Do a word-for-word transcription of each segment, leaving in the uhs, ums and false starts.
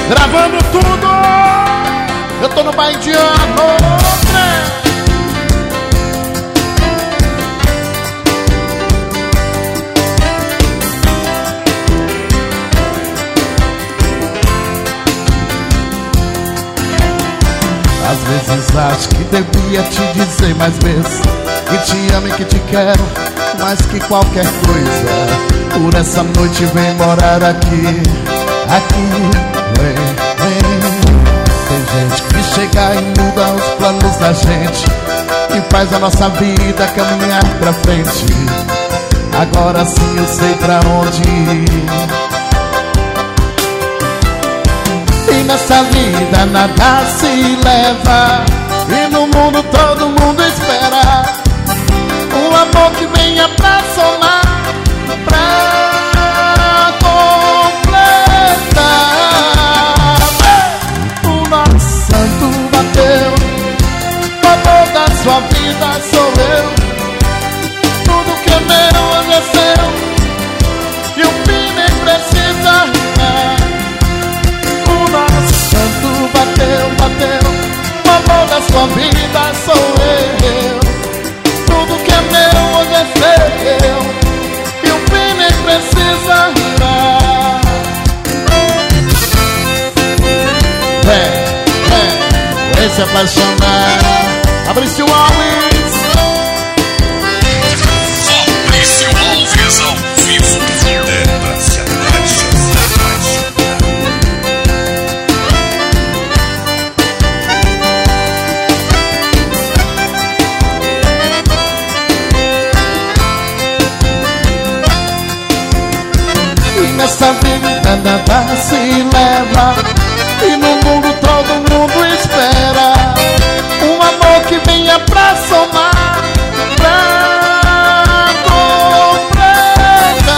Gravando tudo. Eu tô no bar indiano, né? Às vezes acho que devia te dizer mais vezes que te amo e que te quero mais que qualquer coisa. Por essa noite vem morar aqui, aqui, vem, vem. Tem gente que chega e muda os planos da gente e faz a nossa vida caminhar pra frente. Agora sim eu sei pra onde ir. E nessa vida nada se leva, e no mundo todo mundo espera um amor que venha pra somar, pra completar. O nosso santo bateu, o amor da sua vida sou eu. Tudo que é meu hoje é seu, e o fim nem precisa arrumar. O nosso santo bateu, bateu, o amor da sua vida sou eu. Tudo que é meu hoje é seu, e o fim nem precisa arrumar. Vem, vem, vem se apaixonar. Fabrício Alves. Fabrício Alves ao vivo. É pra se apaixonar. Nessa vida nada se leva, e no mundo todo mundo espera um amor que venha pra somar, pra completar.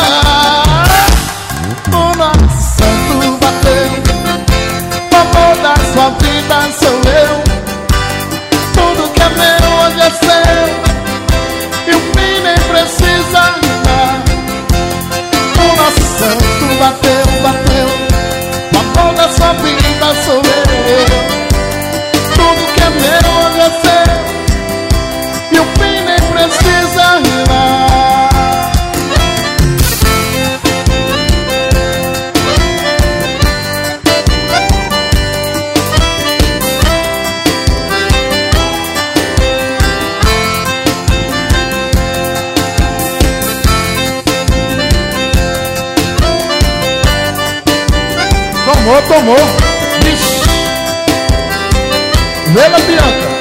O nosso santo bateu, o amor da sua vida sou eu. Tudo que é meu hoje é seu, e o fim nem precisa arrumar. O nosso santo bateu, bateu, o amor da sua vida sou eu. Tudo que é meu hoje é seu, e o fim nem precisa rimar. Tomou, tomou. Vixe. Vela, Bianca.